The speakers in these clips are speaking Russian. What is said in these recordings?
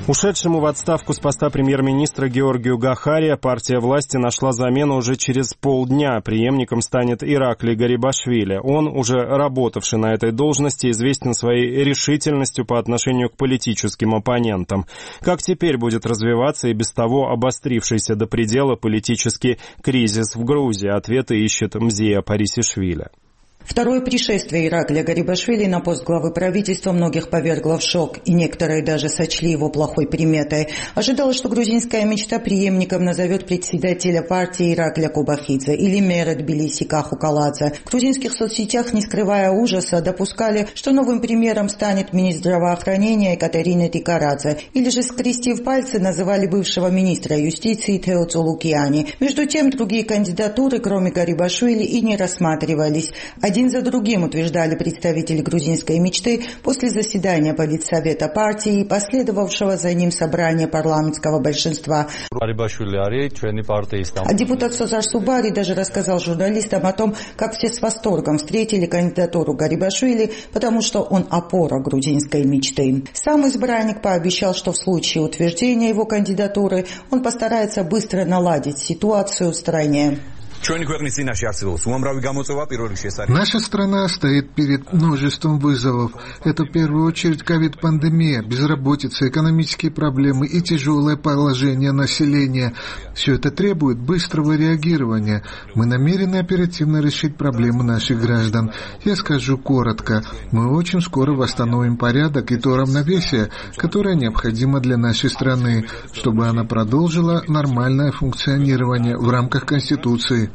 Ушедшему в отставку с поста премьер-министра Георгию Гахария партия власти нашла замену уже через полдня. Преемником станет Ираклий Гарибашвили. Он, уже работавший на этой должности, известен своей решительностью по отношению к политическим оппонентам. Как теперь будет развиваться и без того обострившийся до предела политический кризис в Грузии? Ответы ищет Мзия Парисишвили. Второе пришествие Ираклия Гарибашвили на пост главы правительства многих повергло в шок, и некоторые даже сочли его плохой приметой. Ожидалось, что грузинская мечта преемником назовет председателя партии Ираклия Кобахидзе или мэра Тбилиси Каху Каладзе. В грузинских соцсетях, не скрывая ужаса, допускали, что новым премьером станет министр здравоохранения Екатерина Тикарадзе, или же, скрестив пальцы, называли бывшего министра юстиции Тео Цолукиани. Между тем, другие кандидатуры, кроме Гарибашвили, и не рассматривались. Один за другим утверждали представители грузинской мечты после заседания Политсовета партии и последовавшего за ним собрания парламентского большинства. А депутат Созар Субари даже рассказал журналистам о том, как все с восторгом встретили кандидатуру Гарибашвили, потому что он опора грузинской мечты. Сам избранник пообещал, что в случае утверждения его кандидатуры он постарается быстро наладить ситуацию в стране. Наша страна стоит перед множеством вызовов. Это в первую очередь ковид-пандемия, безработица, экономические проблемы и тяжелое положение населения. Все это требует быстрого реагирования. Мы намерены оперативно решить проблемы наших граждан. Я скажу коротко. Мы очень скоро восстановим порядок и то равновесие, которое необходимо для нашей страны, чтобы она продолжила нормальное функционирование в рамках Конституции.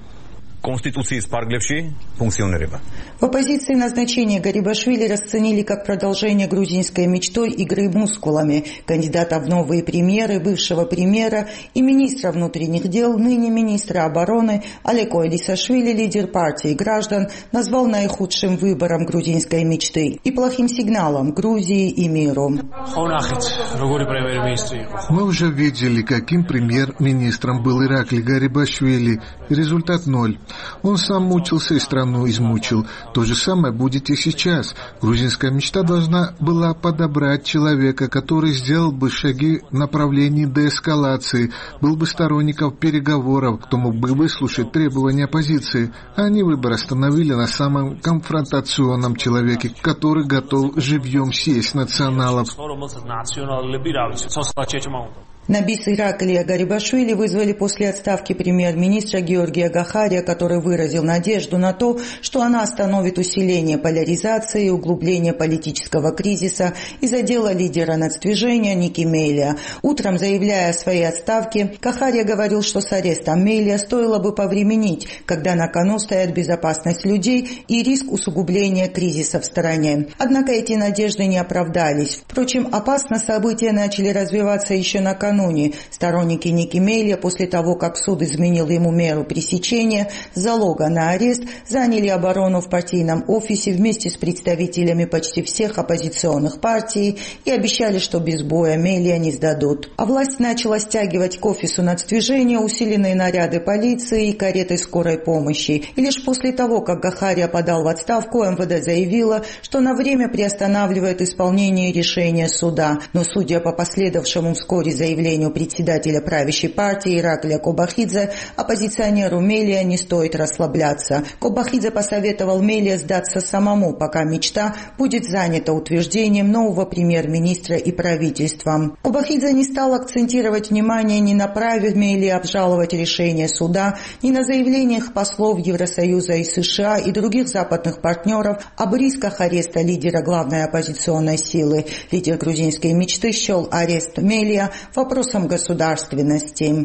В оппозиции назначение Гарибашвили расценили как продолжение грузинской мечтой игры мускулами. Кандидата в новые премьеры, бывшего премьера и министра внутренних дел, ныне министра обороны Алеко Элисашвили, лидер партии граждан, назвал наихудшим выбором грузинской мечты и плохим сигналом Грузии и миру. Мы уже видели, каким премьер-министром был Ираклий Гарибашвили. Результат 0. Он сам мучился и страну измучил. То же самое будет и сейчас. Грузинская мечта должна была подобрать человека, который сделал бы шаги в направлении деэскалации, был бы сторонником переговоров, кто мог бы выслушать требования оппозиции. А они выбор остановили на самом конфронтационном человеке, который готов живьем съесть националов. На бис Ираклия Гарибашвили вызвали после отставки премьер-министра Георгия Гахария, который выразил надежду на то, что она остановит усиление поляризации и углубление политического кризиса из-за дела лидера нацдвижения Ники Мейлия. Утром, заявляя о своей отставке, Гахария говорил, что с арестом Мейлия стоило бы повременить, когда на кону стоят безопасность людей и риск усугубления кризиса в стране. Однако эти надежды не оправдались. Впрочем, опасно события начали развиваться еще накануне. Сторонники Ники Мейлия, после того, как суд изменил ему меру пресечения залога на арест, заняли оборону в партийном офисе вместе с представителями почти всех оппозиционных партий и обещали, что без боя Мейлия не сдадут. А власть начала стягивать к офису нацдвижения усиленные наряды полиции и кареты скорой помощи. И лишь после того, как Гахария подал в отставку, МВД заявила, что на время приостанавливает исполнение решения суда. Но, судя по последовавшему вскоре заявлению председателя правящей партии Ираклия Кобахидзе, оппозиционеру Мейлия не стоит расслабляться. Кобахидзе посоветовал Мейлия сдаться самому, пока мечта будет занята утверждением нового премьер-министра и правительством. Кобахидзе не стал акцентировать внимание ни на праве Мейлия обжаловать решение суда, ни на заявлениях послов Евросоюза и США и других западных партнеров об рисках ареста лидера главной оппозиционной силы. Лидер грузинской мечты счел арест Мейлия вопросом государственности.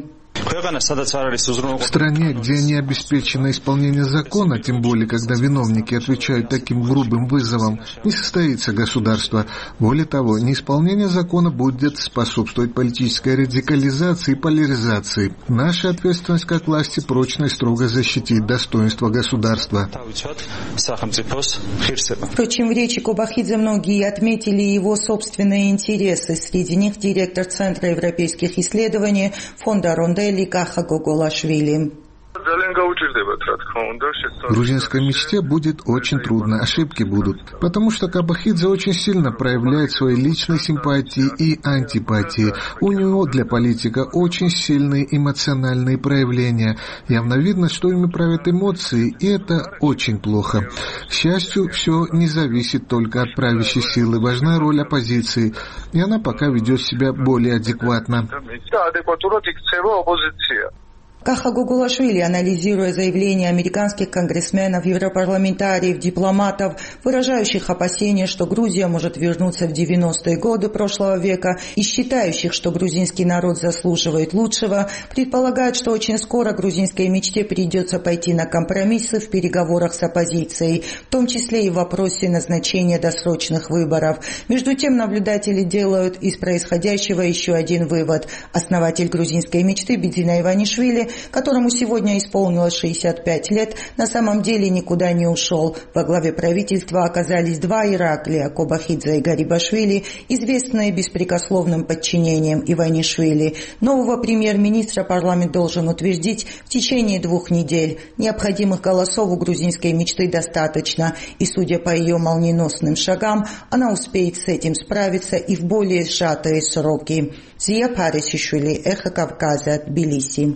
В стране, где не обеспечено исполнение закона, тем более, когда виновники отвечают таким грубым вызовам, не состоится государство. Более того, неисполнение закона будет способствовать политической радикализации и поляризации. Наша ответственность как власти прочно и строго защитить достоинство государства. Впрочем, в речи Кобахидзе многие отметили его собственные интересы. Среди них директор Центра европейских исследований фонда Рондель Каха Гоголашвили. Грузинской мечте будет очень трудно, ошибки будут, потому что Кабахидзе очень сильно проявляет свои личные симпатии и антипатии. У него для политика очень сильные эмоциональные проявления. Явно видно, что ими правят эмоции, и это очень плохо. К счастью, все не зависит только от правящей силы. Важна роль оппозиции, и она пока ведет себя более адекватно. Каха Гугулашвили, анализируя заявления американских конгрессменов, европарламентариев, дипломатов, выражающих опасения, что Грузия может вернуться в 90-е годы прошлого века и считающих, что грузинский народ заслуживает лучшего, предполагает, что очень скоро грузинской мечте придется пойти на компромиссы в переговорах с оппозицией, в том числе и в вопросе назначения досрочных выборов. Между тем, наблюдатели делают из происходящего еще один вывод. Основатель грузинской мечты Бидзина Иванишвили, которому сегодня исполнилось 65 лет, на самом деле никуда не ушел. Во главе правительства оказались два Ираклия, Кобахидзе и Гарибашвили, известные беспрекословным подчинением Иванишвили. Нового премьер-министра парламент должен утвердить в течение 2 недель. Необходимых голосов у грузинской мечты достаточно, и, судя по ее молниеносным шагам, она успеет с этим справиться и в более сжатые сроки. Зия Парисишвили, Эхо Кавказа, Тбилиси.